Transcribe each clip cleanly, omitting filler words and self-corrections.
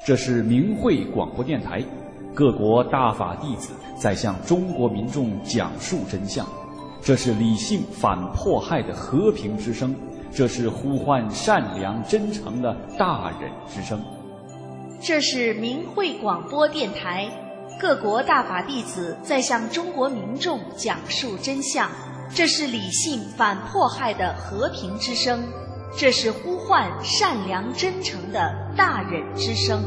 这是明慧广播电台，各国大法弟子在向中国民众讲述真相。这是理性反迫害的和平之声，这是呼唤善良真诚的大忍之声。 这是明慧广播电台，各国大法弟子在向中国民众讲述真相。这是理性反迫害的和平之声，这是呼唤善良真诚的大忍之声。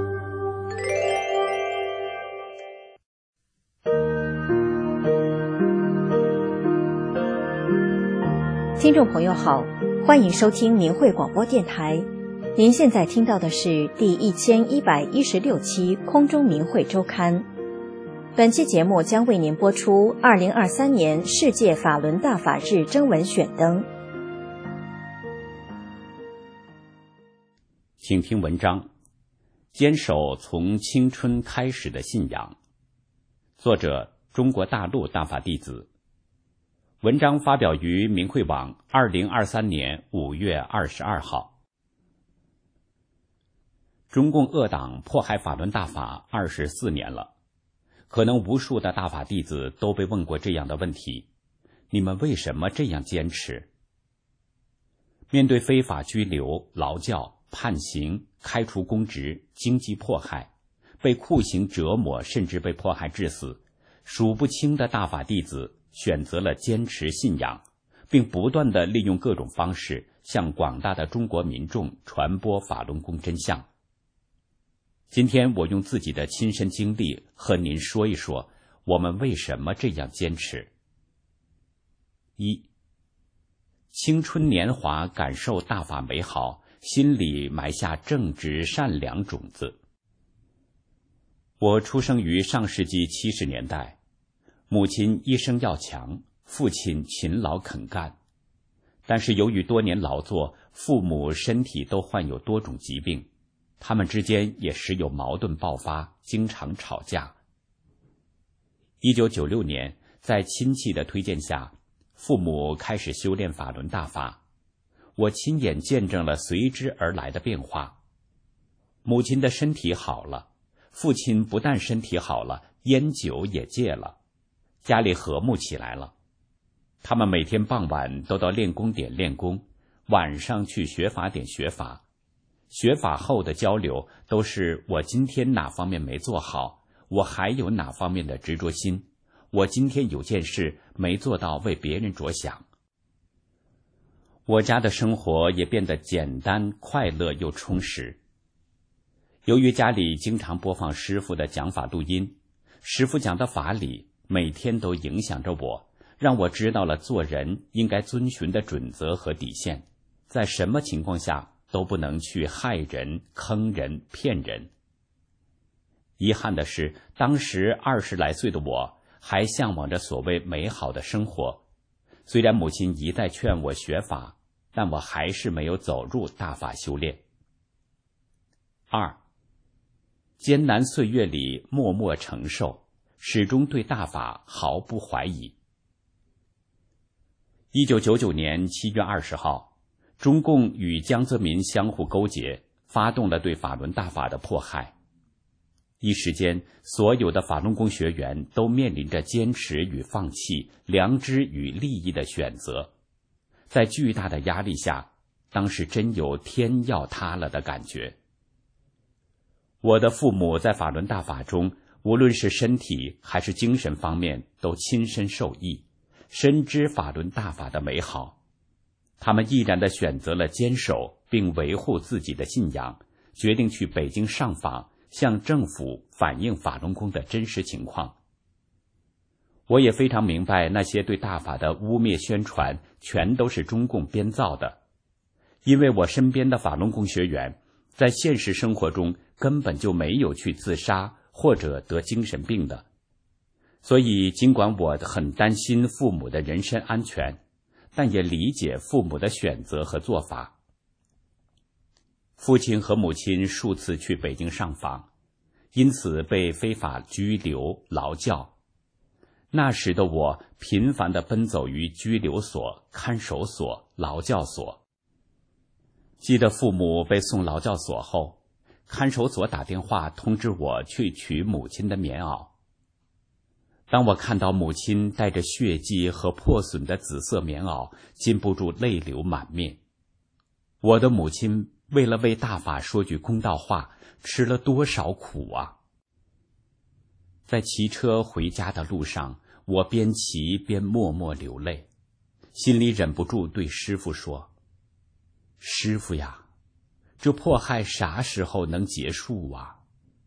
听众朋友好，欢迎收听明慧广播电台。您现在听到的是第1116期空中明慧周刊。本期节目将为您播出2023年世界法轮大法日征文选登。 请听文章：坚守从青春开始的信仰。作者：中国大陆大法弟子。文章发表于明慧网2023年5月22号。中共恶党迫害法轮大法24年了，可能无数的大法弟子都被问过这样的问题：你们为什么这样坚持？面对非法拘留、劳教、判刑、开除公职、经济迫害，被酷刑折磨，甚至被迫害致死，数不清的大法弟子选择了坚持信仰，并不断地利用各种方式向广大的中国民众传播法轮功真相。今天我用自己的亲身经历和您说一说，我们为什么这样坚持。1. 青春年华，感受大法美好，心里埋下正直善良种子。我出生于上世纪70年代，母亲一生要强，父亲勤劳肯干。但是由于多年劳作，父母身体都患有多种疾病，他们之间也时有矛盾爆发，经常吵架。1996年，在亲戚的推荐下，父母开始修炼法轮大法。我亲眼见证了随之而来的变化。母亲的身体好了，父亲不但身体好了，烟酒也戒了，家里和睦起来了。他们每天傍晚都到练功点练功，晚上去学法点学法。学法后的交流都是我今天哪方面没做好，我还有哪方面的执着心，我今天有件事没做到为别人着想。我家的生活也变得简单、快乐又充实。由于家里经常播放师父的讲法录音，师父讲的法理每天都影响着我，让我知道了做人应该遵循的准则和底线，在什么情况下都不能去害人、坑人、骗人。遗憾的是，当时20来岁的我还向往着所谓美好的生活。虽然母亲一再劝我学法，但我还是没有走入大法修炼。2. 艰难岁月里默默承受，始终对大法毫不怀疑。1999年7月20号，中共与江泽民相互勾结，发动了对法轮大法的迫害。一时间，所有的法轮功学员都面临着坚持与放弃、良知与利益的选择。在巨大的压力下，当时真有天要塌了的感觉。我的父母在法轮大法中，无论是身体还是精神方面都亲身受益，深知法轮大法的美好。他们毅然地选择了坚守并维护自己的信仰，决定去北京上访，向政府反映法轮功的真实情况。我也非常明白，那些对大法的污蔑宣传全都是中共编造的，因为我身边的法轮功学员在现实生活中根本就没有去自杀或者得精神病的。所以尽管我很担心父母的人身安全，但也理解父母的选择和做法。父亲和母亲数次去北京上访，因此被非法拘留、劳教。那时的我频繁地奔走于拘留所、看守所、劳教所。记得父母被送劳教所后， 看守所打电话通知我去取母亲的棉袄。当我看到母亲带着血迹和破损的紫色棉袄，禁不住泪流满面。我的母亲为了为大法说句公道话，吃了多少苦啊！在骑车回家的路上，我边骑边默默流泪，心里忍不住对师父说：师父呀，这迫害啥时候能结束啊？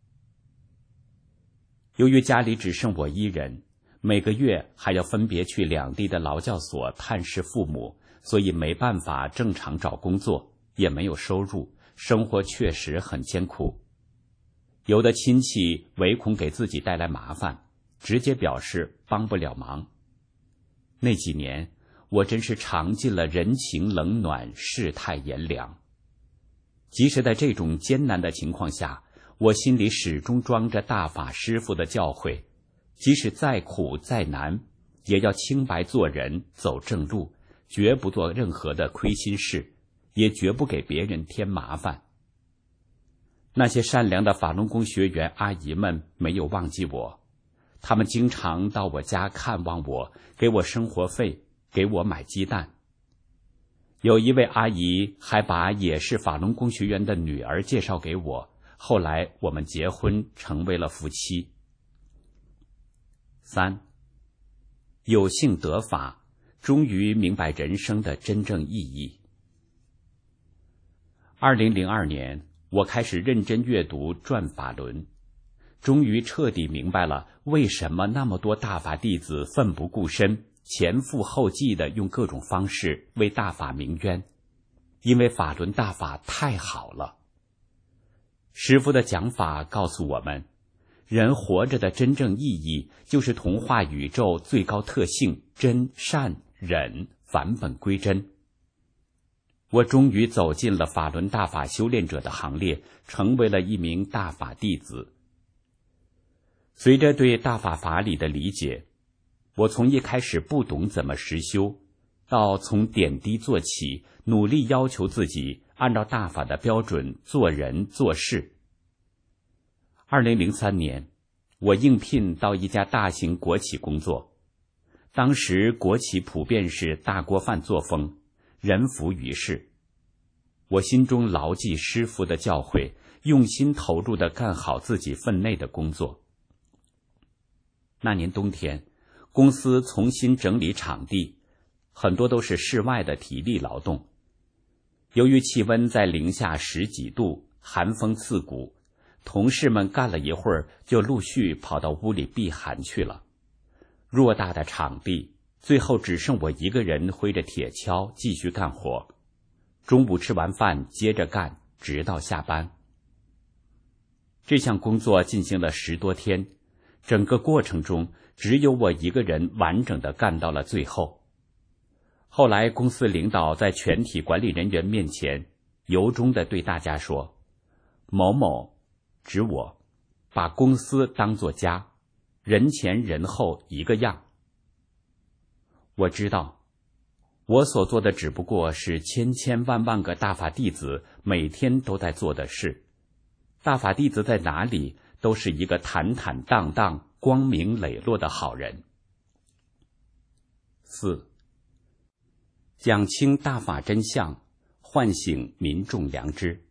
由于家里只剩我一人，每个月还要分别去两地的劳教所探视父母，所以没办法正常找工作，也没有收入，生活确实很艰苦。有的亲戚唯恐给自己带来麻烦，直接表示帮不了忙。那几年，我真是尝尽了人情冷暖，世态炎凉。即使在这种艰难的情况下，我心里始终装着大法师父的教诲，即使再苦再难，也要清白做人，走正路，绝不做任何的亏心事，也绝不给别人添麻烦。那些善良的法轮功学员阿姨们没有忘记我，他们经常到我家看望我，给我生活费，给我买鸡蛋。有一位阿姨还把也是法轮功学员的女儿介绍给我，后来我们结婚，成为了夫妻。3. 有幸得法，终于明白人生的真正意义。2002年，我开始认真阅读《转法轮》，终于彻底明白了为什么那么多大法弟子奋不顾身，前赴后继地用各种方式为大法鸣冤，因为法轮大法太好了。师父的讲法告诉我们，人活着的真正意义就是同化宇宙最高特性真善忍，返本归真。我终于走进了法轮大法修炼者的行列，成为了一名大法弟子。随着对大法法理的理解，我从一开始不懂怎么实修，到从点滴做起，努力要求自己按照大法的标准做人做事。2003年，我应聘到一家大型国企工作，当时国企普遍是大锅饭作风，人浮于事。我心中牢记师父的教诲，用心投入地干好自己分内的工作。那年冬天，公司重新整理场地，很多都是室外的体力劳动。由于气温在零下10几度，寒风刺骨，同事们干了一会儿就陆续跑到屋里避寒去了。偌大的场地，最后只剩我一个人挥着铁锹继续干活。中午吃完饭接着干，直到下班。这项工作进行了10多天，整个过程中只有我一个人完整的干到了最后。后来公司领导在全体管理人员面前由衷地对大家说，某某，指我，把公司当作家，人前人后一个样。我知道我所做的只不过是千千万万个大法弟子每天都在做的事，大法弟子在哪里都是一个坦坦荡荡、光明磊落的好人。4. 讲清大法真相，唤醒民众良知。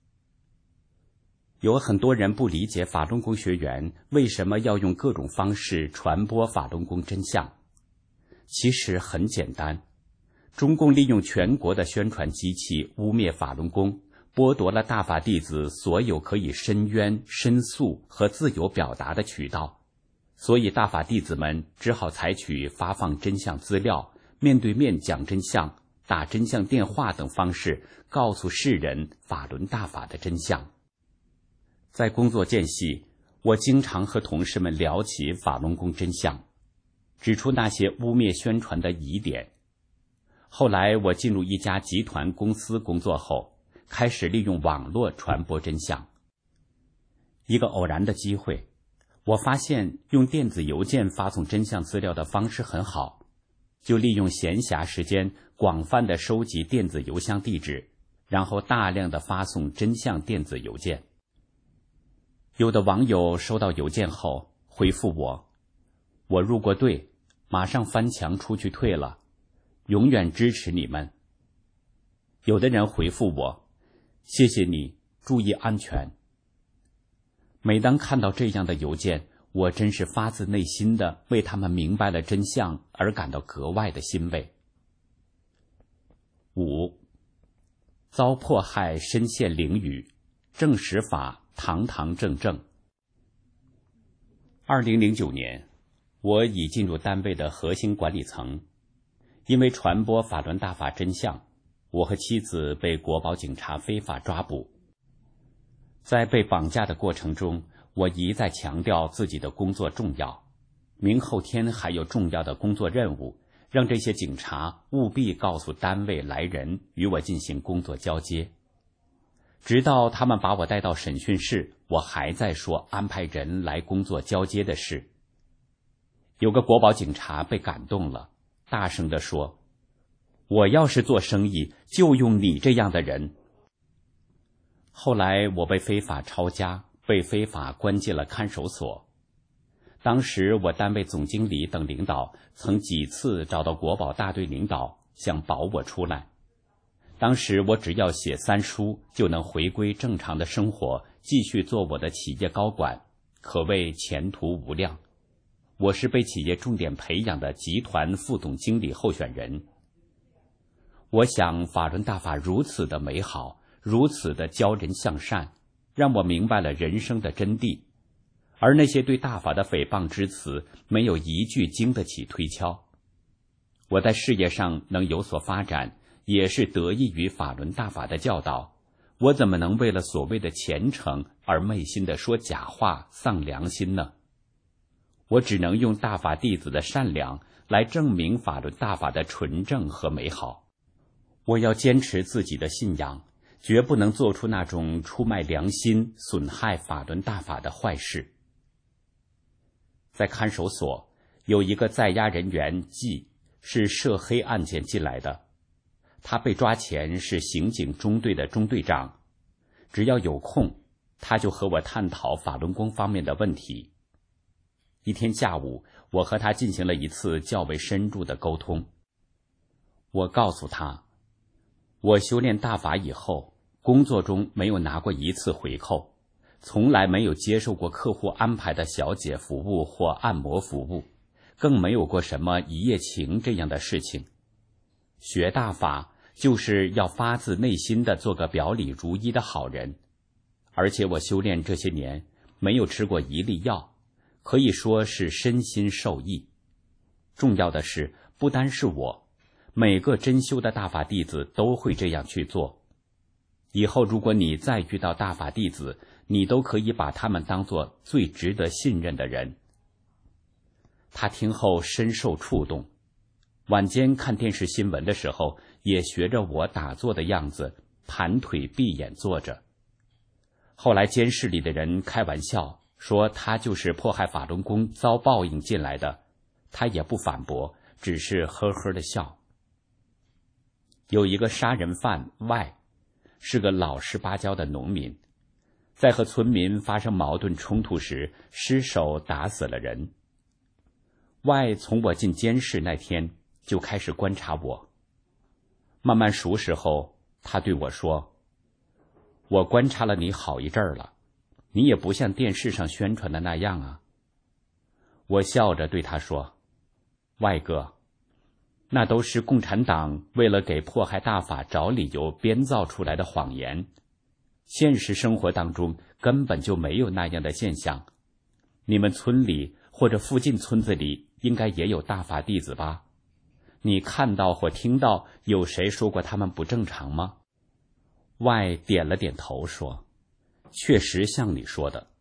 有很多人不理解法轮功学员为什么要用各种方式传播法轮功真相。其实很简单，中共利用全国的宣传机器污蔑法轮功，剥夺了大法弟子所有可以申冤、申诉和自由表达的渠道，所以大法弟子们只好采取发放真相资料、面对面讲真相、打真相电话等方式，告诉世人法轮大法的真相。在工作间隙，我经常和同事们聊起法轮功真相，指出那些污蔑宣传的疑点。后来我进入一家集团公司工作后，开始利用网络传播真相。一个偶然的机会，我发现用电子邮件发送真相资料的方式很好，就利用闲暇时间广泛地收集电子邮箱地址，然后大量地发送真相电子邮件。 有的网友收到邮件后回复我入过队，马上翻墙出去退了，永远支持你们。有的人回复我，谢谢你，注意安全。每当看到这样的邮件，我真是发自内心的为他们明白了真相而感到格外的欣慰。5. 遭迫害身陷囹圄，正史法堂堂正正。2009年，我已进入单位的核心管理层，因为传播法轮大法真相，我和妻子被国保警察非法抓捕。在被绑架的过程中，我一再强调自己的工作重要，明后天还有重要的工作任务，让这些警察务必告诉单位来人与我进行工作交接。直到他们把我带到审讯室，我还在说安排人来工作交接的事。有个国保警察被感动了，大声地说，我要是做生意，就用你这样的人。后来我被非法抄家，被非法关进了看守所。当时我单位总经理等领导曾几次找到国保大队领导，想保我出来。当时我只要写3书，就能回归正常的生活，继续做我的企业高管，可谓前途无量。我是被企业重点培养的集团副总经理候选人。我想法轮大法如此的美好，如此的教人向善，让我明白了人生的真谛。而那些对大法的诽谤之词，没有一句经得起推敲。我在事业上能有所发展，也是得益于法轮大法的教导。我怎么能为了所谓的虔诚而昧心的说假话，丧良心呢？我只能用大法弟子的善良来证明法轮大法的纯正和美好。我要坚持自己的信仰，绝不能做出那种出卖良心、损害法轮大法的坏事。在看守所，有一个在押人员季，是涉黑案件进来的。他被抓前是刑警中队的中队长，只要有空，他就和我探讨法轮功方面的问题。一天下午，我和他进行了一次较为深入的沟通。我告诉他，我修炼大法以后，工作中没有拿过一次回扣，从来没有接受过客户安排的小姐服务或按摩服务，更没有过什么一夜情这样的事情。学大法就是要发自内心的做个表里如一的好人。而且我修炼这些年没有吃过一粒药，可以说是身心受益。重要的是，不单是我，每个真修的大法弟子都会这样去做。以后如果你再遇到大法弟子，你都可以把他们当作最值得信任的人。他听后深受触动，晚间看电视新闻的时候，也学着我打坐的样子，盘腿闭眼坐着。后来监视里的人开玩笑说他就是迫害法轮功遭报应进来的，他也不反驳，只是呵呵的笑。有一个杀人犯外，是个老实巴交的农民，在和村民发生矛盾冲突时，失手打死了人。外从我进监室那天就开始观察我，慢慢熟识后，他对我说，我观察了你好一阵儿了，你也不像电视上宣传的那样啊。我笑着对他说，外哥，那都是共产党为了给迫害大法找理由编造出来的谎言，现实生活当中根本就没有那样的现象。你们村里或者附近村子里应该也有大法弟子吧？你看到或听到有谁说过他们不正常吗？外点了点头说，确实像你说的。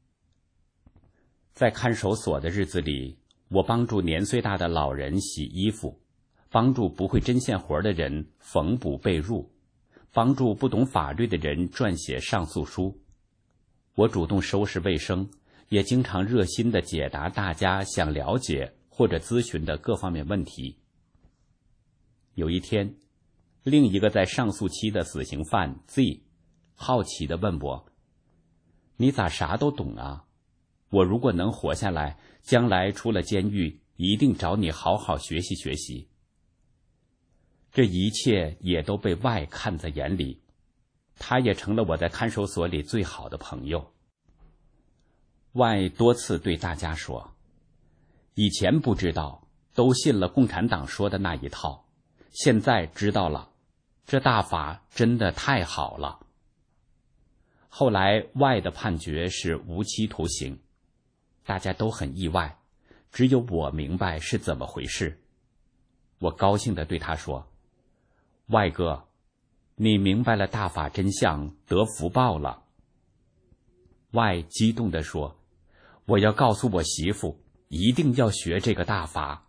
在看守所的日子里，我帮助年岁大的老人洗衣服，帮助不会针线活的人缝补被褥，帮助不懂法律的人撰写上诉书。我主动收拾卫生，也经常热心地解答大家想了解或者咨询的各方面问题。有一天，另一个在上诉期的死刑犯 Z 好奇地问我， 你咋啥都懂啊？我如果能活下来，将来出了监狱，一定找你好好学习学习。这一切也都被外看在眼里，他也成了我在看守所里最好的朋友。外多次对大家说，以前不知道，都信了共产党说的那一套，现在知道了，这大法真的太好了。后来外的判决是无期徒刑，大家都很意外，只有我明白是怎么回事。我高兴地对他说，外哥，你明白了大法真相，得福报了。外激动地说，我要告诉我媳妇，一定要学这个大法。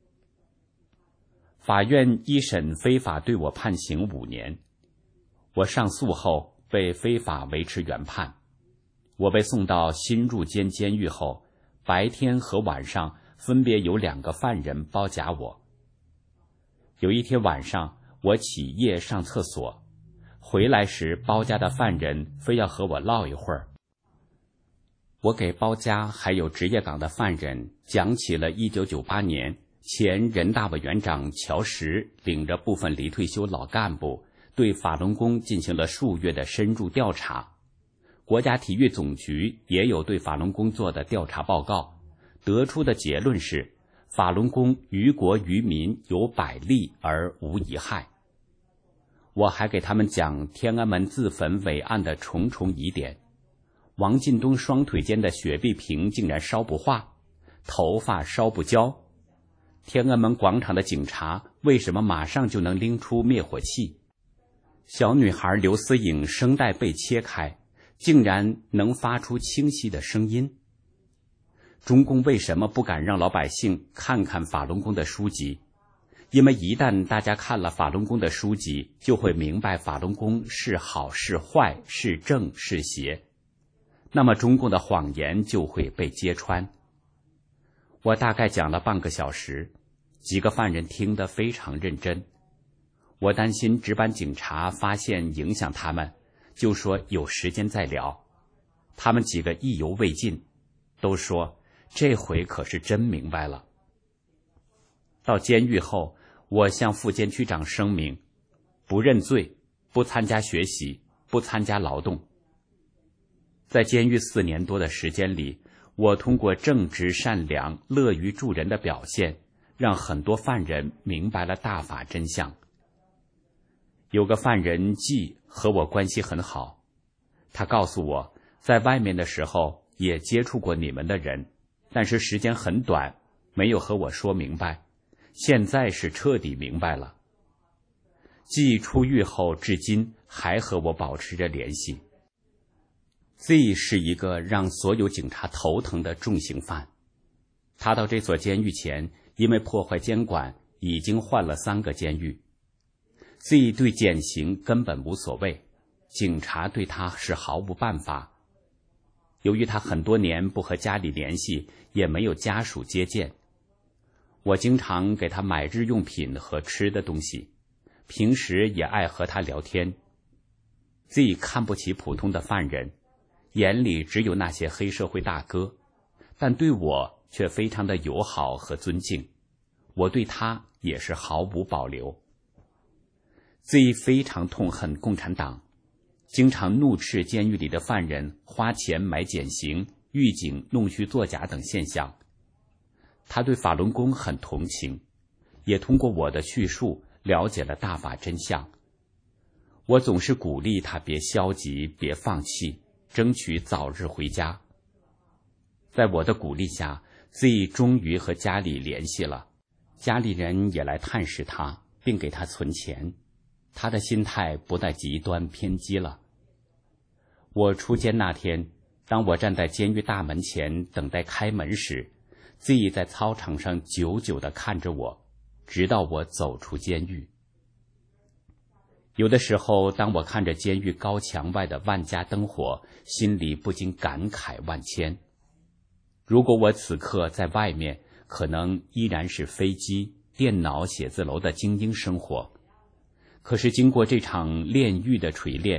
法院一审非法对我判刑5年，我上诉后被非法维持原判。我被送到新入监监狱后，白天和晚上分别有2个犯人包夹我。有一天晚上，我起夜上厕所，回来时包夹的犯人非要和我唠一会儿。我给包夹还有职业岗的犯人讲起了1998年前人大委员长乔石领着部分离退休老干部对法轮功进行了数月的深入调查，国家体育总局也有对法轮功做的调查报告，得出的结论是法轮功于国于民有百利而无一害。我还给他们讲天安门自焚伟案的重重疑点，王进东双腿间的雪碧瓶竟然烧不化，头发烧不焦，天安门广场的警察为什么马上就能拎出灭火器？小女孩刘思颖声带被切开，竟然能发出清晰的声音。中共为什么不敢让老百姓看看法轮功的书籍？因为一旦大家看了法轮功的书籍，就会明白法轮功是好是坏，是正是邪，那么中共的谎言就会被揭穿。我大概讲了半个小时，几个犯人听得非常认真。我担心值班警察发现影响他们，就说有时间再聊。他们几个意犹未尽，都说这回可是真明白了。到监狱后，我向副监区长声明，不认罪，不参加学习，不参加劳动。在监狱4年多的时间里，我通过正直善良、乐于助人的表现，让很多犯人明白了大法真相。有个犯人季和我关系很好，他告诉我，在外面的时候也接触过你们的人，但是时间很短，没有和我说明白，现在是彻底明白了。季出狱后至今还和我保持着联系。Z 是一个让所有警察头疼的重刑犯，他到这所监狱前，因为破坏监管，已经换了3个监狱。Z 对减刑根本无所谓，警察对他是毫无办法。由于他很多年不和家里联系，也没有家属接见，我经常给他买日用品和吃的东西，平时也爱和他聊天。Z 看不起普通的犯人，眼里只有那些黑社会大哥，但对我却非常的友好和尊敬，我对他也是毫无保留。Z 非常痛恨共产党，经常怒斥监狱里的犯人花钱买减刑、狱警弄虚作假等现象。他对法轮功很同情，也通过我的叙述了解了大法真相。我总是鼓励他别消极，别放弃，争取早日回家。在我的鼓励下， Z 终于和家里联系了，家里人也来探视他，并给他存钱。他的心态不再极端偏激了。我出监那天，当我站在监狱大门前等待开门时， Z 在操场上久久地看着我，直到我走出监狱。有的时候，当我看着监狱高墙外的万家灯火，心里不禁感慨万千。如果我此刻在外面，可能依然是飞机、电脑、写字楼的精英生活。可是经过这场炼狱的锤炼，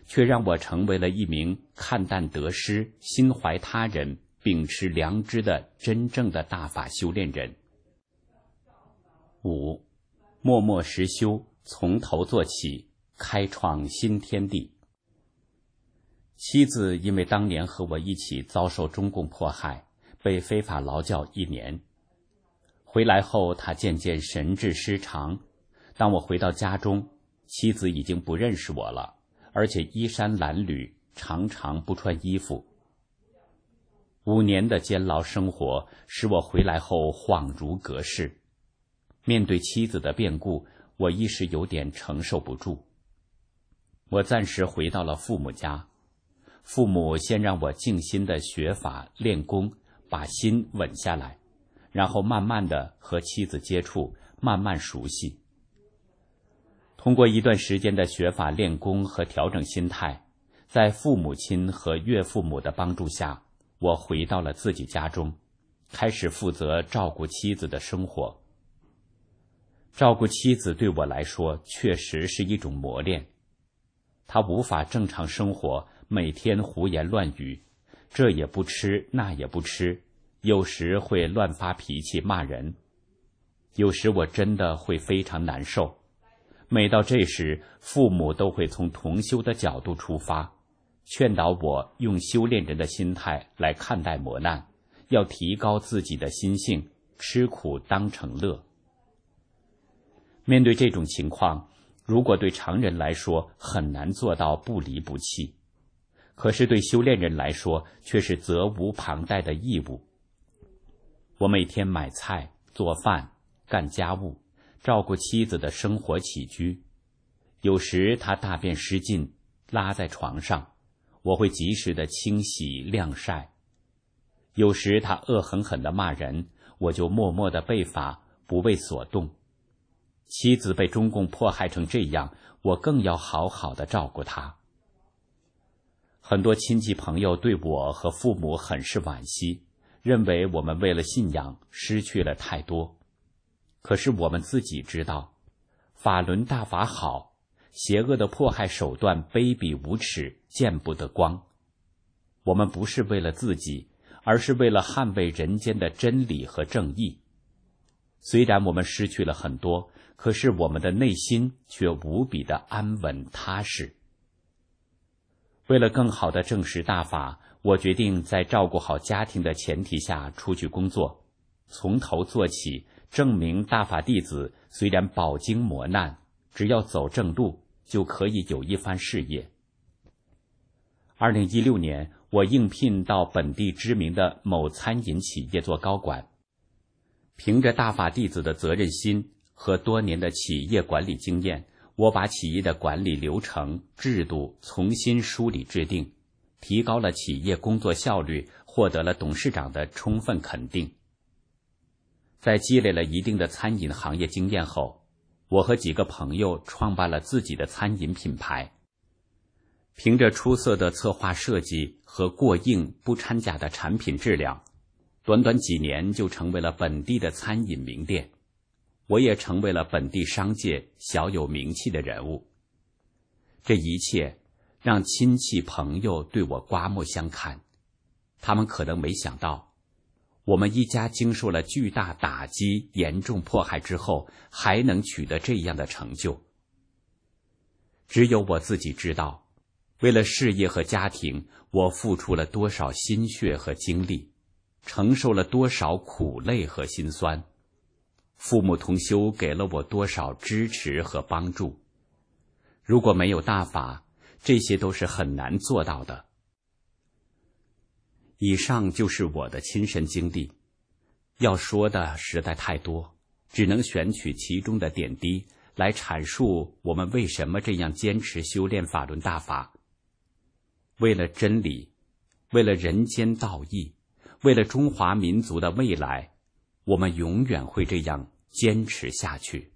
却让我成为了一名看淡得失、心怀他人、秉持良知的真正的大法修炼人。5. 默默实修，从头做起，开创新天地。妻子因为当年和我一起遭受中共迫害，被非法劳教1年。回来后，她渐渐神志失常。当我回到家中，妻子已经不认识我了，而且衣衫褴褛，常常不穿衣服。5年的监牢生活使我回来后恍如隔世。面对妻子的变故，我一时有点承受不住。我暂时回到了父母家，父母先让我静心的学法练功，把心稳下来，然后慢慢的和妻子接触，慢慢熟悉。通过一段时间的学法练功和调整心态，在父母亲和岳父母的帮助下，我回到了自己家中，开始负责照顾妻子的生活。照顾妻子对我来说确实是一种磨练，她无法正常生活，每天胡言乱语，这也不吃那也不吃，有时会乱发脾气骂人。有时我真的会非常难受，每到这时，父母都会从同修的角度出发，劝导我用修炼人的心态来看待磨难，要提高自己的心性，吃苦当成乐。面对这种情况，如果对常人来说很难做到不离不弃，可是对修炼人来说却是责无旁贷的义务。我每天买菜、做饭、干家务，照顾妻子的生活起居。有时她大便失禁，拉在床上，我会及时的清洗晾晒。有时她恶狠狠地骂人，我就默默地背法，不为所动。妻子被中共迫害成这样，我更要好好的照顾她。很多亲戚朋友对我和父母很是惋惜，认为我们为了信仰失去了太多。可是我们自己知道，法轮大法好，邪恶的迫害手段卑鄙无耻，见不得光。我们不是为了自己，而是为了捍卫人间的真理和正义。虽然我们失去了很多，可是我们的内心却无比的安稳踏实。为了更好的证实大法，我决定在照顾好家庭的前提下出去工作，从头做起，证明大法弟子虽然饱经磨难，只要走正路，就可以有一番事业。2016年，我应聘到本地知名的某餐饮企业做高管。凭着大法弟子的责任心和多年的企业管理经验，我把企业的管理流程、制度重新梳理制定，提高了企业工作效率，获得了董事长的充分肯定。在积累了一定的餐饮行业经验后，我和几个朋友创办了自己的餐饮品牌。凭着出色的策划设计和过硬不掺假的产品质量，短短几年就成为了本地的餐饮名店。我也成为了本地商界小有名气的人物。这一切让亲戚朋友对我刮目相看，他们可能没想到，我们一家经受了巨大打击、严重迫害之后，还能取得这样的成就。只有我自己知道，为了事业和家庭，我付出了多少心血和精力，承受了多少苦累和辛酸。父母同修给了我多少支持和帮助。如果没有大法，这些都是很难做到的。以上就是我的亲身经历，要说的实在太多，只能选取其中的点滴来阐述我们为什么这样坚持修炼法轮大法。为了真理，为了人间道义，为了中华民族的未来，我们永远会这样坚持下去。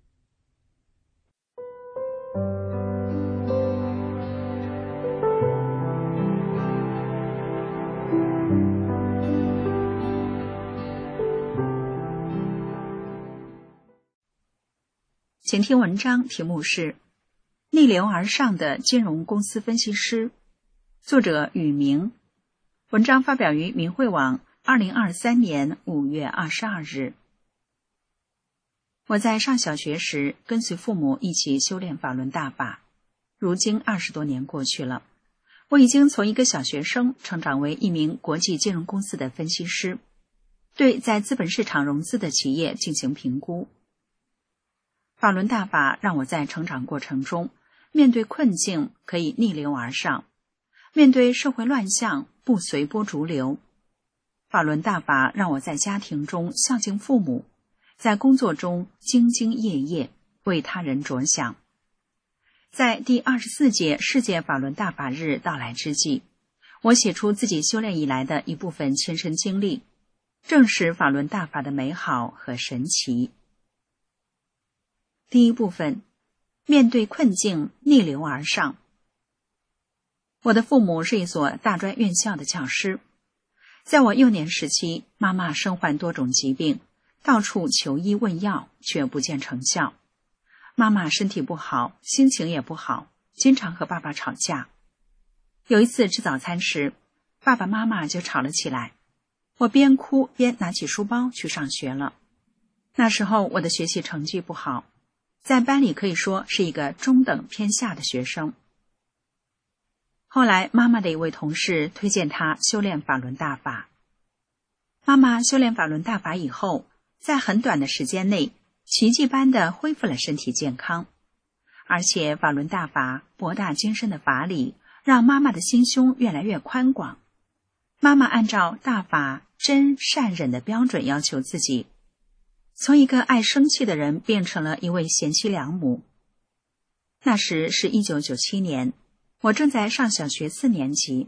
请听文章，题目是逆流而上的金融公司分析师，作者宇明，文章发表于明慧网2023年5月22日。我在上小学时跟随父母一起修炼法轮大法，如今20多年过去了，我已经从一个小学生成长为一名国际金融公司的分析师，对在资本市场融资的企业进行评估。法轮大法让我在成长过程中面对困境可以逆流而上，面对社会乱象不随波逐流。法轮大法让我在家庭中孝敬父母，在工作中兢兢业业，为他人着想。在第24届世界法轮大法日到来之际，我写出自己修炼以来的一部分亲身经历，证实法轮大法的美好和神奇。第一部分，面对困境逆流而上。我的父母是一所大专院校的教师，在我幼年时期，妈妈身患多种疾病，到处求医问药，却不见成效。妈妈身体不好，心情也不好，经常和爸爸吵架。有一次吃早餐时，爸爸妈妈就吵了起来，我边哭边拿起书包去上学了。那时候我的学习成绩不好，在班里可以说是一个中等偏下的学生。后来妈妈的一位同事推荐她修炼法轮大法。妈妈修炼法轮大法以后，在很短的时间内奇迹般地恢复了身体健康，而且法轮大法博大精深的法理让妈妈的心胸越来越宽广。妈妈按照大法真善忍的标准要求自己，从一个爱生气的人变成了一位贤妻良母。那时是1997年，我正在上小学4年级。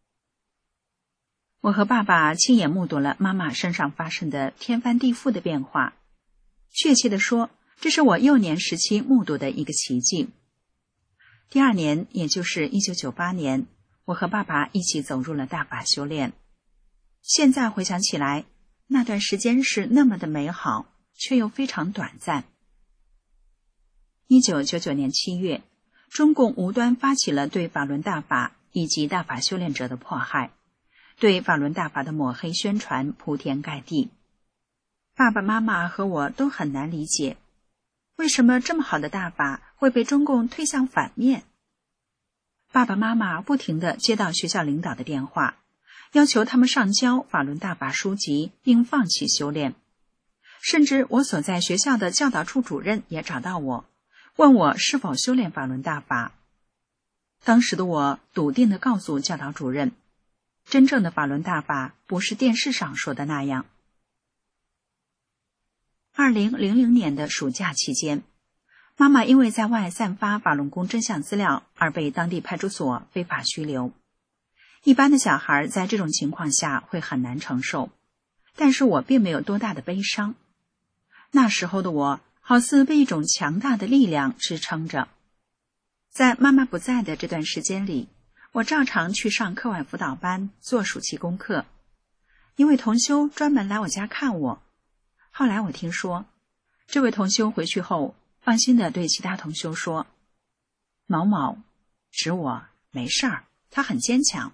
我和爸爸亲眼目睹了妈妈身上发生的天翻地覆的变化，确切地说，这是我幼年时期目睹的一个奇迹。第2年，也就是1998年，我和爸爸一起走入了大法修炼。现在回想起来，那段时间是那么的美好，却又非常短暂。1999年7月，中共无端发起了对法轮大法以及大法修炼者的迫害，对法轮大法的抹黑宣传铺天盖地。爸爸妈妈和我都很难理解，为什么这么好的大法会被中共推向反面？爸爸妈妈不停地接到学校领导的电话，要求他们上交法轮大法书籍并放弃修炼。甚至我所在学校的教导处主任也找到我，问我是否修炼法轮大法。当时的我笃定地告诉教导主任，真正的法轮大法不是电视上说的那样。2000年的暑假期间，妈妈因为在外散发法轮功真相资料而被当地派出所非法拘留。一般的小孩在这种情况下会很难承受，但是我并没有多大的悲伤。那时候的我好似被一种强大的力量支撑着。在妈妈不在的这段时间里，我照常去上课外辅导班，做暑期功课。一位同修专门来我家看我，后来我听说，这位同修回去后放心地对其他同修说，某某指我没事儿，他很坚强。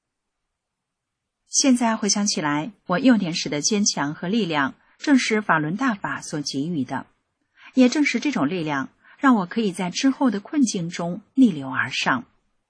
现在回想起来，我幼年时的坚强和力量正是法轮大法所给予的，也正是这种力量让我可以在之后的困境中逆流而上。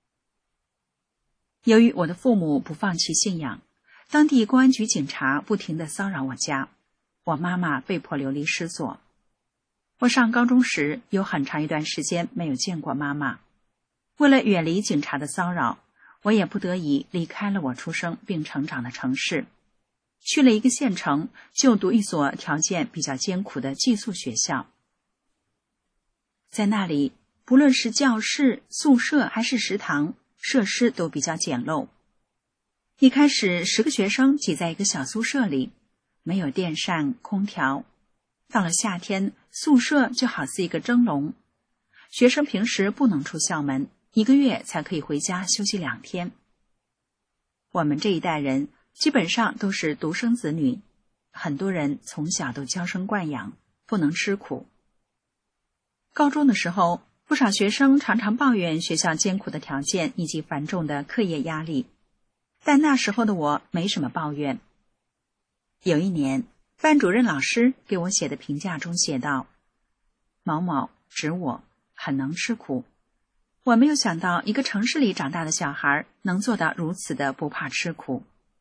由于我的父母不放弃信仰，当地公安局警察不停地骚扰我家，我妈妈被迫流离失所。我上高中时有很长一段时间没有见过妈妈，为了远离警察的骚扰，我也不得已离开了我出生并成长的城市，去了一个县城就读一所条件比较艰苦的寄宿学校。在那里，不论是教室、宿舍还是食堂，设施都比较简陋。一开始10个学生挤在一个小宿舍里，没有电扇、空调。到了夏天，宿舍就好似一个蒸笼。学生平时不能出校门，1个月才可以回家休息2天。我们这一代人基本上都是独生子女，很多人从小都娇生惯养，不能吃苦。高中的时候， 不少学生常常抱怨学校艰苦的条件以及繁重的课业压力，但那时候的我没什么抱怨。有一年，班主任老师给我写的评价中写道：某某指我很能吃苦。我没有想到一个城市里长大的小孩能做到如此的不怕吃苦。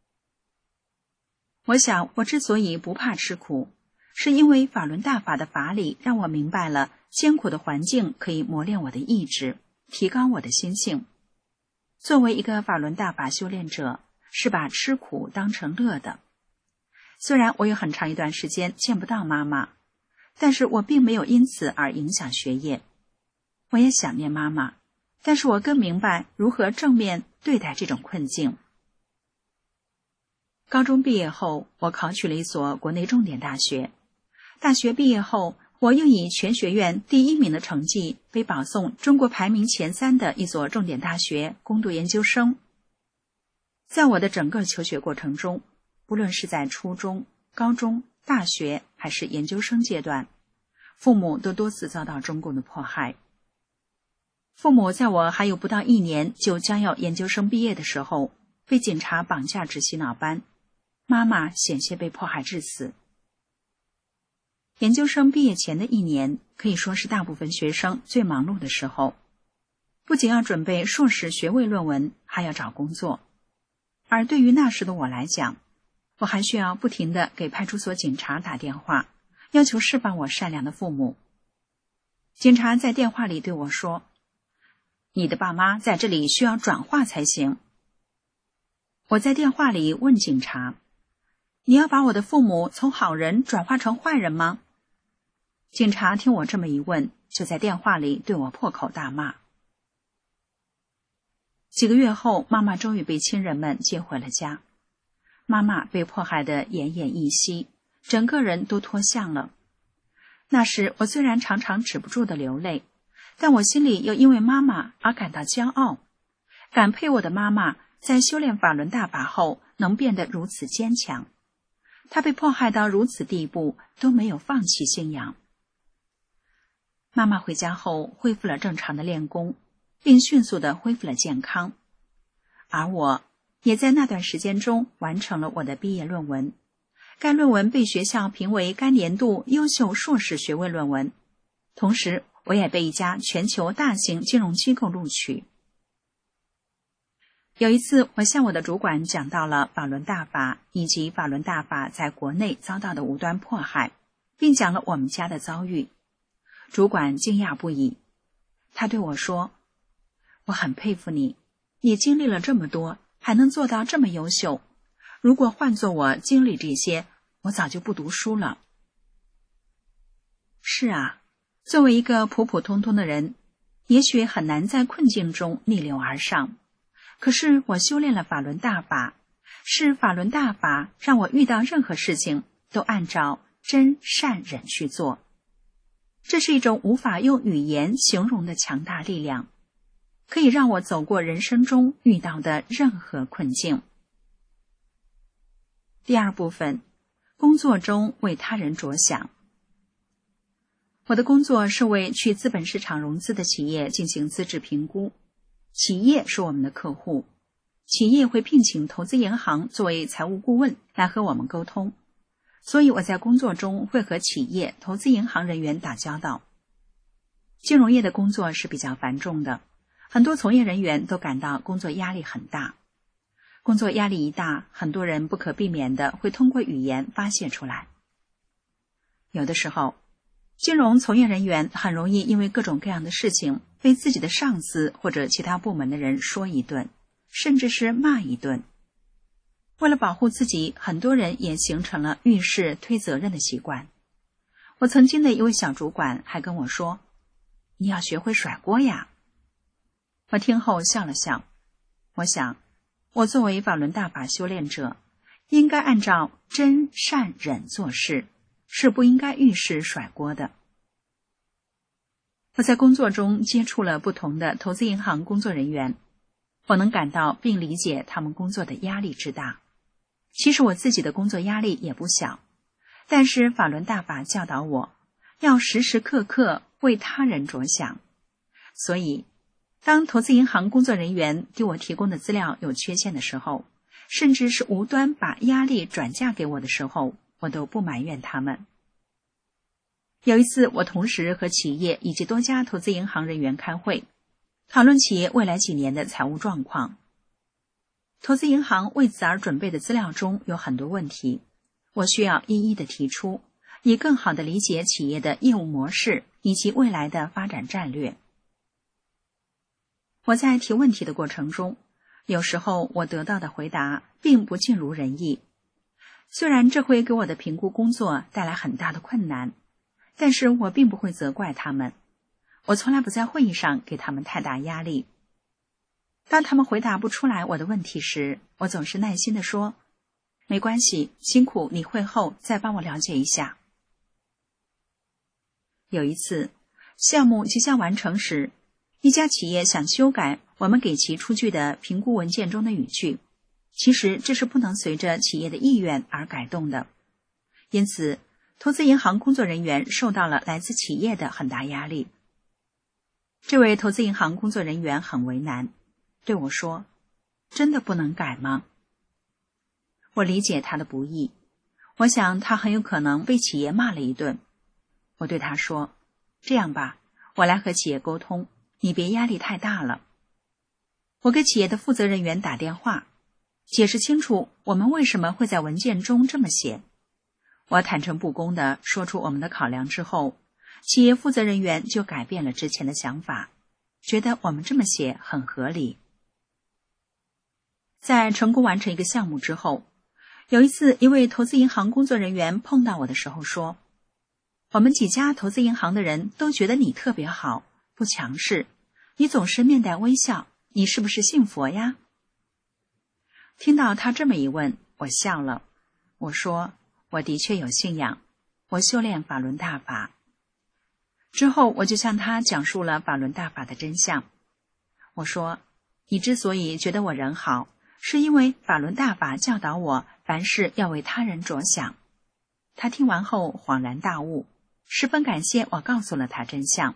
我想我之所以不怕吃苦，是因为法轮大法的法理让我明白了艰苦的环境可以磨练我的意志，提高我的心性。作为一个法轮大法修炼者，是把吃苦当成乐的。虽然我有很长一段时间见不到妈妈，但是我并没有因此而影响学业。我也想念妈妈，但是我更明白如何正面对待这种困境。高中毕业后，我考取了一所国内重点大学。大学毕业后，我又以全学院第1名的成绩被保送中国排名前3的一所重点大学攻读研究生。在我的整个求学过程中，不论是在初中、高中、大学还是研究生阶段，父母都多次遭到中共的迫害。父母在我还有不到1年就将要研究生毕业的时候，被警察绑架至洗脑班，妈妈险些被迫害致死。研究生毕业前的1年，可以说是大部分学生最忙碌的时候，不仅要准备硕士学位论文，还要找工作。而对于那时的我来讲，我还需要不停地给派出所警察打电话，要求释放我善良的父母。警察在电话里对我说：你的爸妈在这里需要转化才行。我在电话里问警察：你要把我的父母从好人转化成坏人吗？警察听我这么一问，就在电话里对我破口大骂。几个月后，妈妈终于被亲人们接回了家。妈妈被迫害得奄奄一息，整个人都脱相了。那时我虽然常常止不住的流泪，但我心里又因为妈妈而感到骄傲，感佩我的妈妈在修炼法轮大法后能变得如此坚强。她被迫害到如此地步，都没有放弃信仰。妈妈回家后恢复了正常的练功，并迅速地恢复了健康。而我也在那段时间中完成了我的毕业论文，该论文被学校评为该年度优秀硕士学位论文，同时我也被一家全球大型金融机构录取。有一次，我向我的主管讲到了法轮大法以及法轮大法在国内遭到的无端迫害，并讲了我们家的遭遇。主管惊讶不已，他对我说：我很佩服你，你经历了这么多，还能做到这么优秀。如果换做我经历这些，我早就不读书了。是啊，作为一个普普通通的人，也许很难在困境中逆流而上。可是我修炼了法轮大法，是法轮大法让我遇到任何事情都按照真善忍去做。这是一种无法用语言形容的强大力量，可以让我走过人生中遇到的任何困境。第二部分，工作中为他人着想。我的工作是为去资本市场融资的企业进行资质评估，企业是我们的客户，企业会聘请投资银行作为财务顾问来和我们沟通，所以我在工作中会和企业、投资银行人员打交道。金融业的工作是比较繁重的，很多从业人员都感到工作压力很大。工作压力一大，很多人不可避免的会通过语言发泄出来。有的时候，金融从业人员很容易因为各种各样的事情被自己的上司或者其他部门的人说一顿，甚至是骂一顿。为了保护自己，很多人也形成了遇事推责任的习惯。我曾经的一位小主管还跟我说：你要学会甩锅呀。我听后笑了笑，我想，我作为法轮大法修炼者，应该按照真善忍做事，是不应该遇事甩锅的。我在工作中接触了不同的投资银行工作人员，我能感到并理解他们工作的压力之大。其实我自己的工作压力也不小，但是法轮大法教导我要时时刻刻为他人着想， 所以当投资银行工作人员给我提供的资料有缺陷的时候，甚至是无端把压力转嫁给我的时候，我都不埋怨他们。有一次，我同时和企业以及多家投资银行人员开会，讨论企业未来几年的财务状况。投资银行为此而准备的资料中有很多问题，我需要一一的提出，以更好地理解企业的业务模式以及未来的发展战略。我在提问题的过程中，有时候我得到的回答并不尽如人意，虽然这会给我的评估工作带来很大的困难，但是我并不会责怪他们，我从来不在会议上给他们太大压力。当他们回答不出来我的问题时，我总是耐心地说，没关系，辛苦你会后再帮我了解一下。有一次，项目即将完成时，一家企业想修改我们给其出具的评估文件中的语句，其实这是不能随着企业的意愿而改动的。因此，投资银行工作人员受到了来自企业的很大压力。这位投资银行工作人员很为难，对我说，真的不能改吗？我理解他的不易，我想他很有可能被企业骂了一顿。我对他说，这样吧，我来和企业沟通，你别压力太大了。我给企业的负责人员打电话，解释清楚我们为什么会在文件中这么写。我坦诚不公地说出我们的考量之后，企业负责人员就改变了之前的想法，觉得我们这么写很合理。在成功完成一个项目之后，有一次一位投资银行工作人员碰到我的时候说，我们几家投资银行的人都觉得你特别好，不强势，你总是面带微笑，你是不是信佛呀？听到他这么一问，我笑了。我说，我的确有信仰，我修炼法轮大法。之后我就向他讲述了法轮大法的真相。我说，你之所以觉得我人好，是因为法轮大法教导我凡事要为他人着想。他听完后恍然大悟，十分感谢我告诉了他真相。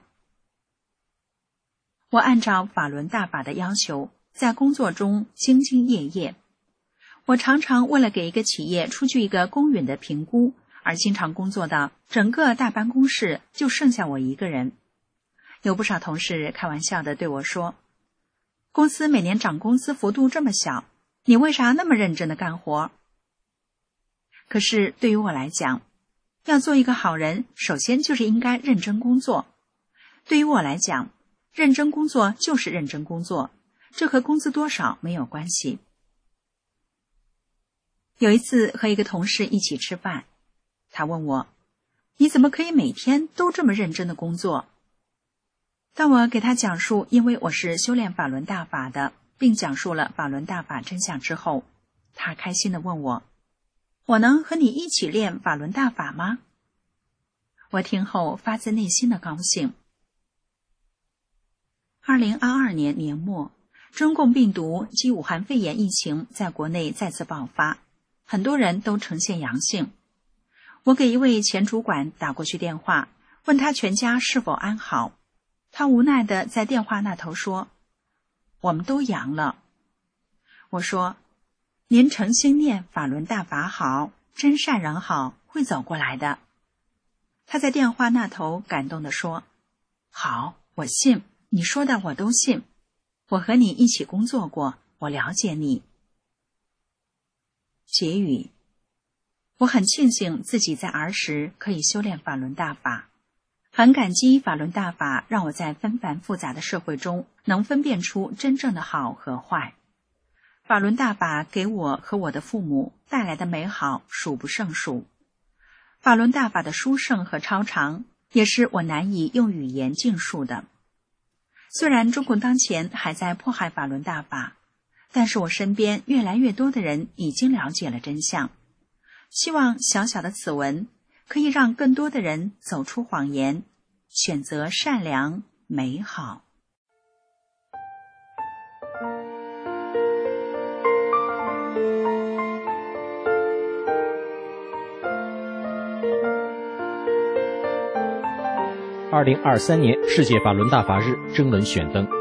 我按照法轮大法的要求，在工作中兢兢业业。我常常为了给一个企业出具一个公允的评估，而经常工作到整个大办公室就剩下我一个人。有不少同事开玩笑地对我说，公司每年涨工资幅度这么小，你为啥那么认真地干活？可是对于我来讲，要做一个好人，首先就是应该认真工作。对于我来讲，认真工作就是认真工作，这和工资多少没有关系。有一次和一个同事一起吃饭，他问我，你怎么可以每天都这么认真的工作？当我给他讲述因为我是修炼法轮大法的，并讲述了法轮大法真相之后，他开心地问我，我能和你一起练法轮大法吗？我听后发自内心的高兴。2022年年末，中共病毒及武汉肺炎疫情在国内再次爆发，很多人都呈现阳性。我给一位前主管打过去电话，问他全家是否安好。他无奈地在电话那头说，我们都阳了。我说，您诚心念法轮大法好，真善人好，会走过来的。他在电话那头感动地说，好，我信，你说的我都信，我和你一起工作过，我了解你。结语，我很庆幸自己在儿时可以修炼法轮大法，很感激法轮大法让我在纷繁复杂的社会中能分辨出真正的好和坏。法轮大法给我和我的父母带来的美好数不胜数。法轮大法的殊胜和超常也是我难以用语言尽述的。虽然中共当前还在迫害法轮大法，但是我身边越来越多的人已经了解了真相。希望小小的此文可以让更多的人走出谎言，选择善良美好。 2023年世界法轮大法日征文选登。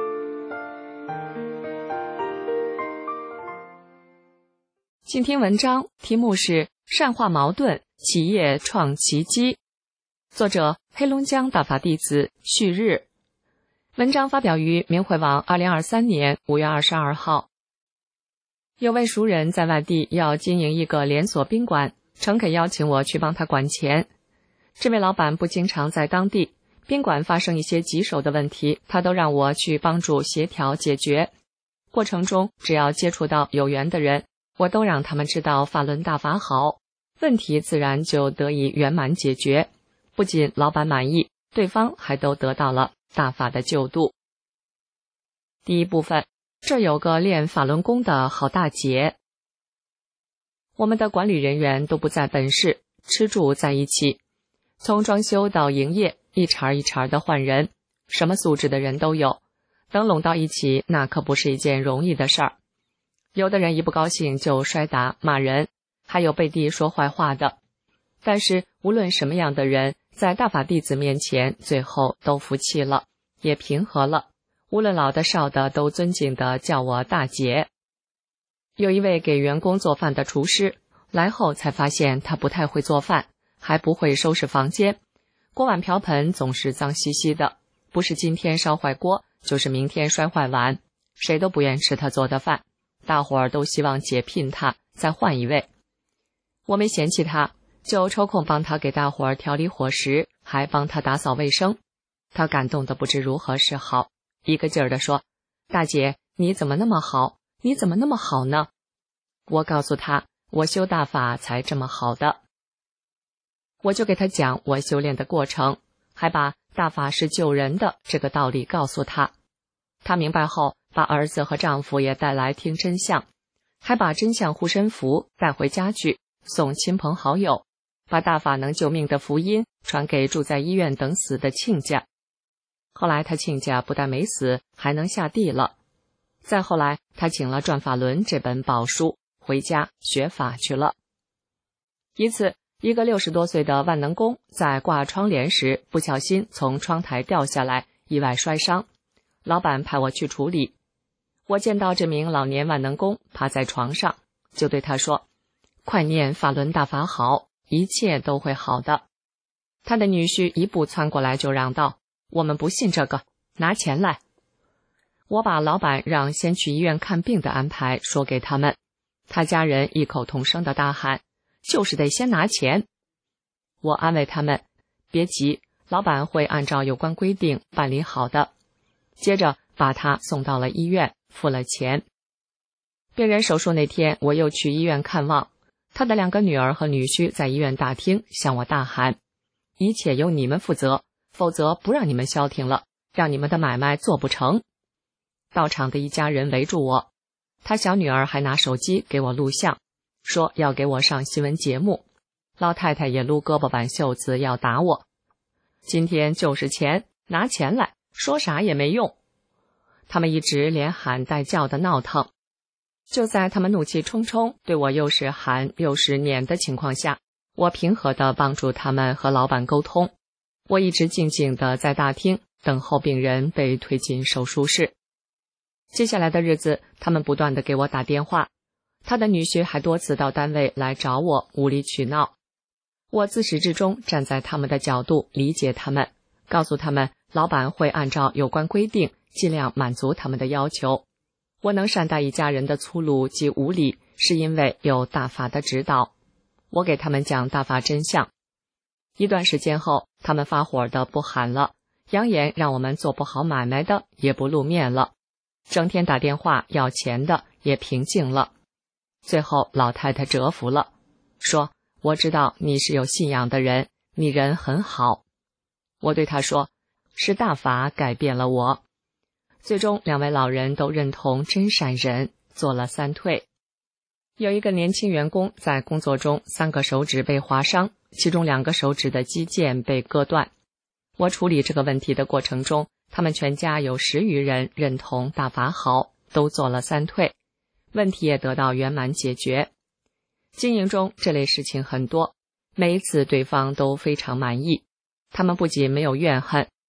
请听文章，题目是善化矛盾，企业创奇迹，作者黑龙江大法弟子旭日。文章发表于明慧网2023年5月22号。有位熟人在外地要经营一个连锁宾馆，诚恳邀请我去帮他管钱。这位老板不经常在当地，宾馆发生一些棘手的问题，他都让我去帮助协调解决。过程中只要接触到有缘的人，我都让他们知道法轮大法好，问题自然就得以圆满解决。不仅老板满意，对方还都得到了大法的救度。第一部分，这有个练法轮功的好大姐。我们的管理人员都不在本市，吃住在一起，从装修到营业，一茬一茬的换人，什么素质的人都有。等拢到一起，那可不是一件容易的事儿。有的人一不高兴就摔打骂人，还有背地说坏话的。但是无论什么样的人，在大法弟子面前，最后都服气了，也平和了。无论老的少的，都尊敬地叫我大姐。有一位给员工做饭的厨师，来后才发现他不太会做饭，还不会收拾房间，锅碗瓢盆总是脏兮兮的，不是今天烧坏锅，就是明天摔坏碗，谁都不愿吃他做的饭，大伙儿都希望解聘他，再换一位。我没嫌弃他，就抽空帮他给大伙儿调理伙食，还帮他打扫卫生。他感动得不知如何是好，一个劲儿地说：“大姐，你怎么那么好？你怎么那么好呢？”我告诉他，我修大法才这么好的。我就给他讲我修炼的过程，还把大法是救人的这个道理告诉他。他明白后，把儿子和丈夫也带来听真相，还把真相护身符带回家去，送亲朋好友，把大法能救命的福音传给住在医院等死的亲家。后来他亲家不但没死，还能下地了。再后来，他请了《转法轮》这本宝书，回家学法去了。一次，一个60多岁的万能工在挂窗帘时，不小心从窗台掉下来，意外摔伤。老板派我去处理。我见到这名老年万能工趴在床上，就对他说：“快念法轮大法好，一切都会好的。”他的女婿一步窜过来就嚷道：“我们不信这个，拿钱来！”我把老板让先去医院看病的安排说给他们，他家人异口同声的大喊：“就是得先拿钱！”我安慰他们：“别急，老板会按照有关规定办理好的。”接着把他送到了医院，付了钱。病人手术那天，我又去医院看望，他的2个女儿和女婿在医院大厅向我大喊：“一切由你们负责，否则不让你们消停了，让你们的买卖做不成。”到场的一家人围住我，他小女儿还拿手机给我录像，说要给我上新闻节目。老太太也撸胳膊挽袖子要打我。今天就是钱，拿钱来，说啥也没用。他们一直连喊带叫的闹腾。就在他们怒气冲冲，对我又是喊又是撵的情况下，我平和地帮助他们和老板沟通。我一直静静地在大厅等候病人被推进手术室。接下来的日子，他们不断地给我打电话，他的女婿还多次到单位来找我无理取闹。我自始至终站在他们的角度理解他们，告诉他们老板会按照有关规定尽量满足他们的要求。我能善待一家人的粗鲁及无理，是因为有大法的指导。我给他们讲大法真相。一段时间后，他们发火的不喊了，扬言让我们做不好买卖的也不露面了，整天打电话要钱的也平静了。最后老太太折服了，说：“我知道你是有信仰的人，你人很好。”我对她说：“是大法改变了我。”最终2位老人都认同真善忍，做了3退。有一个年轻员工在工作中3个手指被划伤，其中2个手指的肌腱被割断。我处理这个问题的过程中，他们全家有10余人认同大法好，都做了3退，问题也得到圆满解决。经营中这类事情很多，每一次对方都非常满意，他们不仅没有怨恨，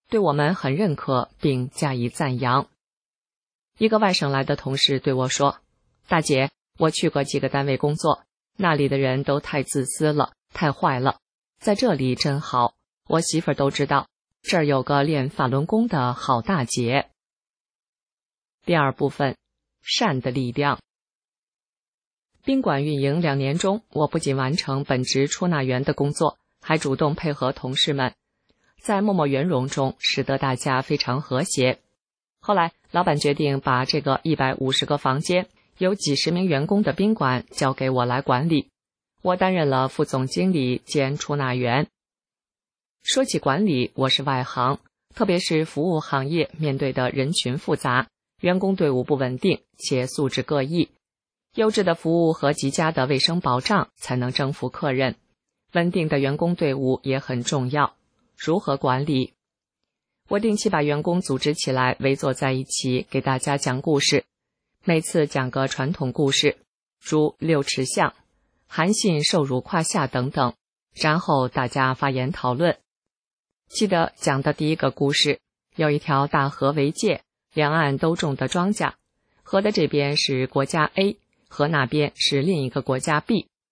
对我们很认可并加以赞扬。一个外省来的同事对我说，大姐，我去过几个单位工作，那里的人都太自私了，太坏了，在这里真好，我媳妇儿都知道，这儿有个练法轮功的好大姐。第二部分，善的力量。宾馆运营2年中，我不仅完成本职出纳员的工作，还主动配合同事们，在默默圆融中使得大家非常和谐。后来老板决定把这个150个房间有几十名员工的宾馆交给我来管理，我担任了副总经理兼出纳员。说起管理，我是外行，特别是服务行业面对的人群复杂，员工队伍不稳定且素质各异，优质的服务和极佳的卫生保障才能征服客人，稳定的员工队伍也很重要。如何管理？我定期把员工组织起来，围坐在一起给大家讲故事，每次讲个传统故事，如6尺巷、韩信受辱胯下等等，然后大家发言讨论。记得讲的第一个故事，有一条大河为界，两岸都种的庄稼，河的这边是国家 A， 河那边是另一个国家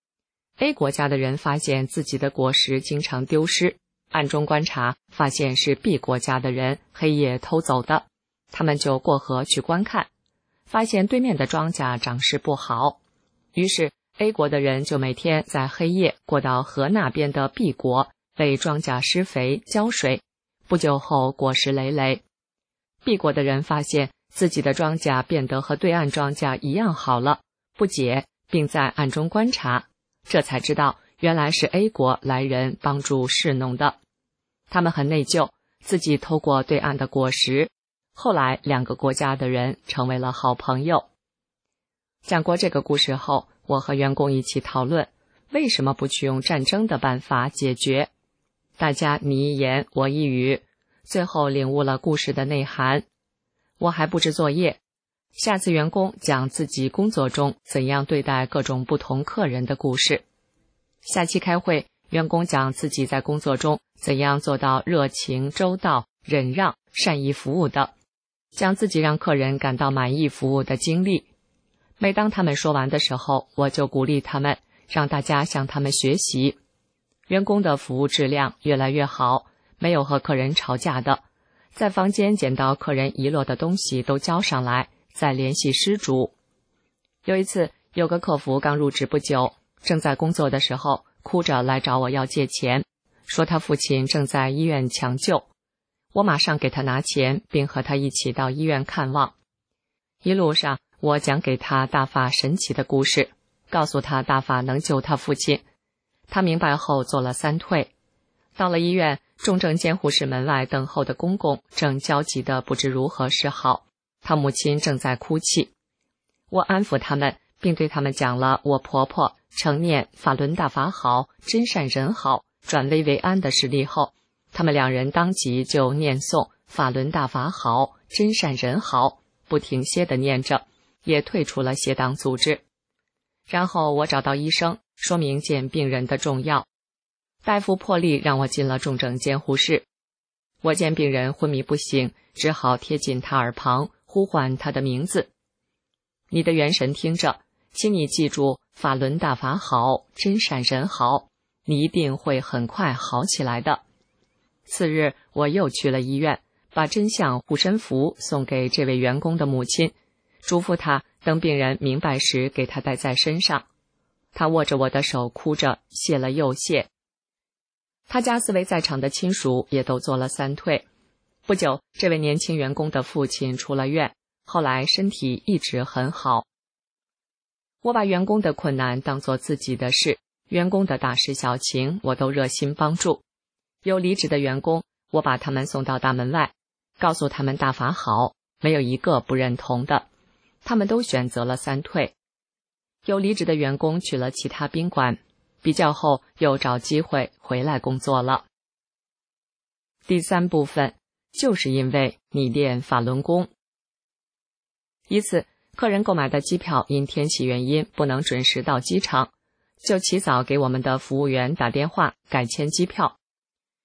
B。A 国家的人发现自己的果实经常丢失，暗中观察，发现是 B 国家的人黑夜偷走的，他们就过河去观看，发现对面的庄稼长势不好，于是 A 国的人就每天在黑夜过到河那边的 B 国，为庄稼施肥浇水，不久后果实累累。B 国的人发现自己的庄稼变得和对岸庄稼一样好了，不解，并在暗中观察，这才知道原来是 A 国来人帮助侍弄的。他们很内疚，自己偷过对岸的果实，后来2个国家的人成为了好朋友。讲过这个故事后，我和员工一起讨论，为什么不去用战争的办法解决？大家你一言我一语，最后领悟了故事的内涵。我还布置作业，下次员工讲自己工作中怎样对待各种不同客人的故事。下期开会，员工讲自己在工作中怎样做到热情、周到、忍让、善意服务的，讲自己让客人感到满意服务的经历。每当他们说完的时候，我就鼓励他们，让大家向他们学习。员工的服务质量越来越好，没有和客人吵架的，在房间捡到客人遗落的东西都交上来，再联系失主。有一次，有个客服刚入职不久，正在工作的时候，哭着来找我要借钱，说他父亲正在医院抢救。我马上给他拿钱，并和他一起到医院看望。一路上，我讲给他大法神奇的故事，告诉他大法能救他父亲。他明白后做了3退。到了医院，重症监护室门外等候的公公正焦急地不知如何是好，他母亲正在哭泣。我安抚他们，并对他们讲了我婆婆承念法轮大法好，真善人好，转危为安的实例后，他们2人当即就念诵法轮大法好，真善人好，不停歇地念着，也退出了邪党组织。然后我找到医生，说明见病人的重要。大夫破例让我进了重症监护室。我见病人昏迷不醒，只好贴近他耳旁，呼唤他的名字。你的元神听着，请你记住法轮大法好，真善人好，你一定会很快好起来的。次日，我又去了医院，把真相护身符送给这位员工的母亲，嘱咐他等病人明白时给他带在身上。他握着我的手哭着，谢了又谢。他家4位在场的亲属也都做了3退。不久，这位年轻员工的父亲出了院，后来身体一直很好。我把员工的困难当作自己的事，员工的大事小情我都热心帮助。有离职的员工，我把他们送到大门外，告诉他们大法好，没有一个不认同的，他们都选择了3退。有离职的员工去了其他宾馆，比较后又找机会回来工作了。第3部分，就是因为你练法轮功。一次，客人购买的机票因天气原因不能准时到机场，就起早给我们的服务员打电话改签机票。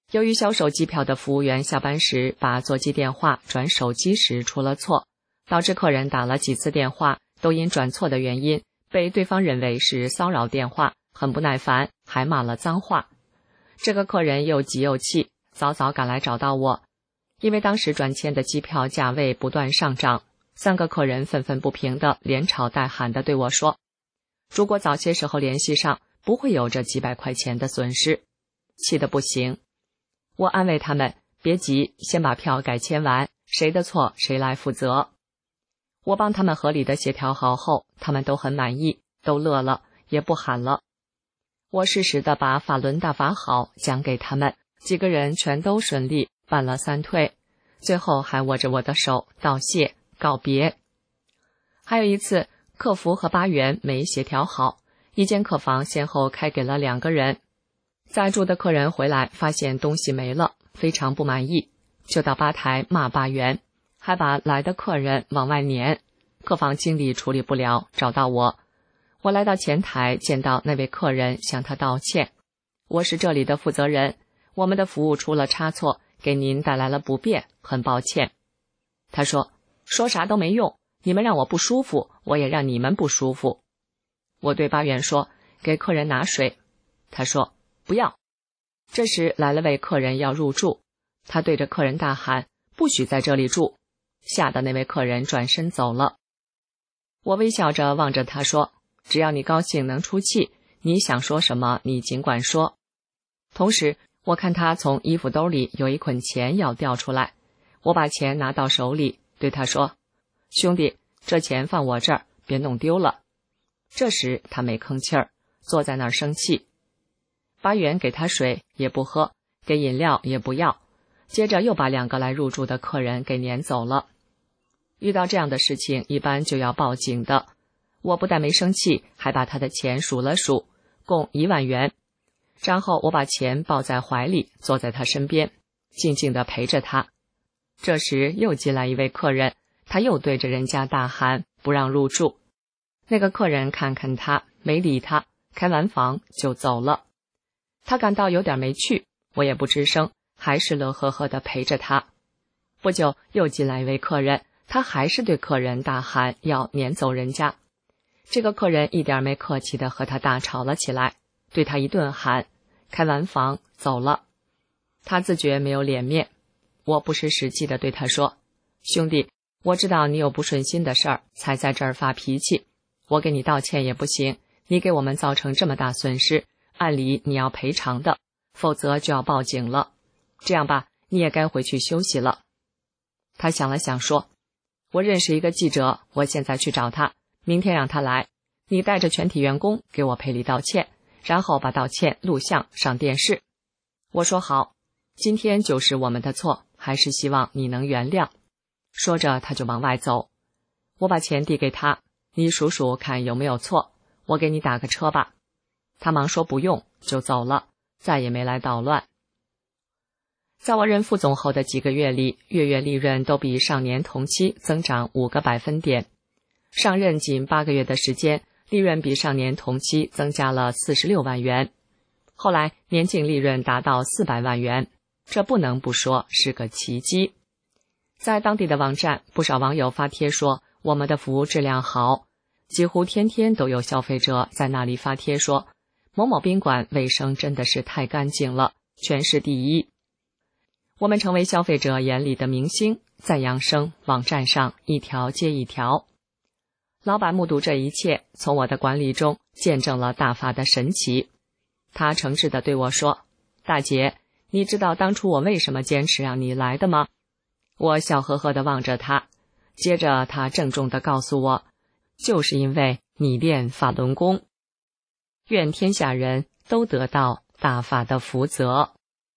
由于销售机票的服务员下班时把座机电话转手机时出了错，导致客人打了几次电话都因转错的原因被对方认为是骚扰电话，很不耐烦，还骂了脏话。这个客人又急又气，早早赶来找到我。因为当时转签的机票价位不断上涨，3个客人愤愤不平地连吵带喊地对我说，如果早些时候联系上，不会有这几百块钱的损失。气得不行。我安慰他们，别急，先把票改签完，谁的错谁来负责。我帮他们合理的协调好后，他们都很满意，都乐了，也不喊了。我适时的把法轮大法好讲给他们，几个人全都顺利办了3退，最后还握着我的手道谢告别。还有一次，客服和巴员没协调好，一间客房先后开给了2个人。在住的客人回来发现东西没了，非常不满意，就到吧台骂巴员，还把来的客人往外撵。客房经理处理不了，找到我。我来到前台，见到那位客人，向他道歉。我是这里的负责人，我们的服务出了差错，给您带来了不便，很抱歉。他说啥都没用，你们让我不舒服，我也让你们不舒服。我对巴员说，给客人拿水。他说不要。这时来了位客人要入住，他对着客人大喊，不许在这里住。吓得那位客人转身走了。我微笑着望着他说，只要你高兴能出气，你想说什么你尽管说。同时我看他从衣服兜里有一捆钱要掉出来，我把钱拿到手里，对他说，兄弟，这钱放我这儿，别弄丢了。这时他没吭气儿，坐在那儿生气。巴员给他水也不喝，给饮料也不要，接着又把2个来入住的客人给撵走了。遇到这样的事情一般就要报警的。我不但没生气，还把他的钱数了数，共1万元。然后我把钱抱在怀里，坐在他身边，静静地陪着他。这时又进来一位客人，他又对着人家大喊，不让入住。那个客人看看他，没理他，开完房就走了。他感到有点没趣，我也不吱声，还是乐呵呵地陪着他。不久又进来一位客人，他还是对客人大喊，要撵走人家。这个客人一点没客气地和他大吵了起来，对他一顿喊，开完房走了。他自觉没有脸面，我不失时机地对他说，兄弟，我知道你有不顺心的事儿，才在这儿发脾气，我给你道歉也不行，你给我们造成这么大损失，按理你要赔偿的，否则就要报警了。这样吧，你也该回去休息了。他想了想说，我认识一个记者，我现在去找他，明天让他来，你带着全体员工给我赔礼道歉，然后把道歉录像上电视。我说好，今天就是我们的错，还是希望你能原谅。说着他就往外走。我把钱递给他，你数数看有没有错，我给你打个车吧。他忙说不用，就走了，再也没来捣乱。在我任副总后的几个月里，月月利润都比上年同期增长5个百分点。上任仅8个月的时间，利润比上年同期增加了46万元。后来年净利润达到400万元，这不能不说是个奇迹。在当地的网站，不少网友发帖说我们的服务质量好，几乎天天都有消费者在那里发帖说，某某宾馆卫生真的是太干净了，全市第一。我们成为消费者眼里的明星，赞扬声网站上一条接一条。老板目睹这一切，从我的管理中见证了大法的神奇。他诚挚地对我说，大姐，你知道当初我为什么坚持让你来的吗？我笑呵呵地望着他，接着他郑重地告诉我，就是因为你练法轮功。愿天下人都得到大法的福泽。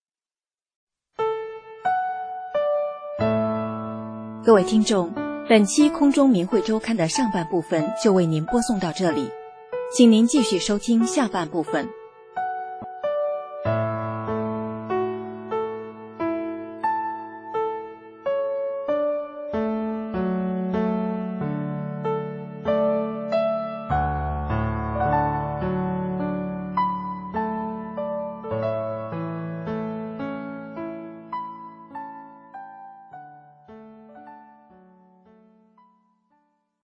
各位听众，本期空中明慧周刊的上半部分就为您播送到这里，请您继续收听下半部分。